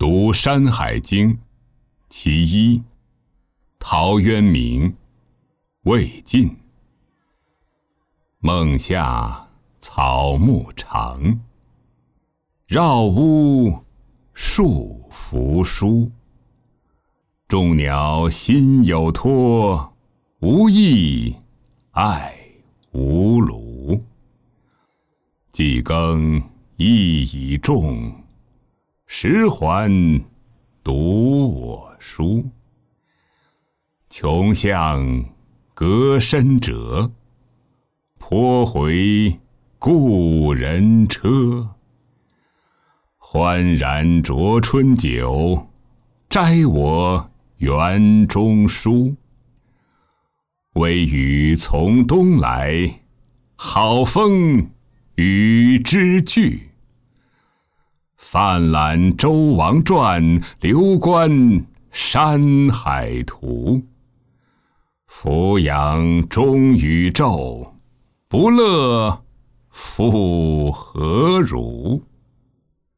读《山海经》其一，陶渊明，魏晋。梦下草木长，绕屋树扶疏。众鸟心有托，无益爱无庐。既耕亦已种，时还读我书。穷巷隔深者，颇回故人车。欢然酌春酒，摘我园中书。微雨从东来，好风与之俱。泛览周王传，流观山海图。俯仰中宇宙，不乐复何如？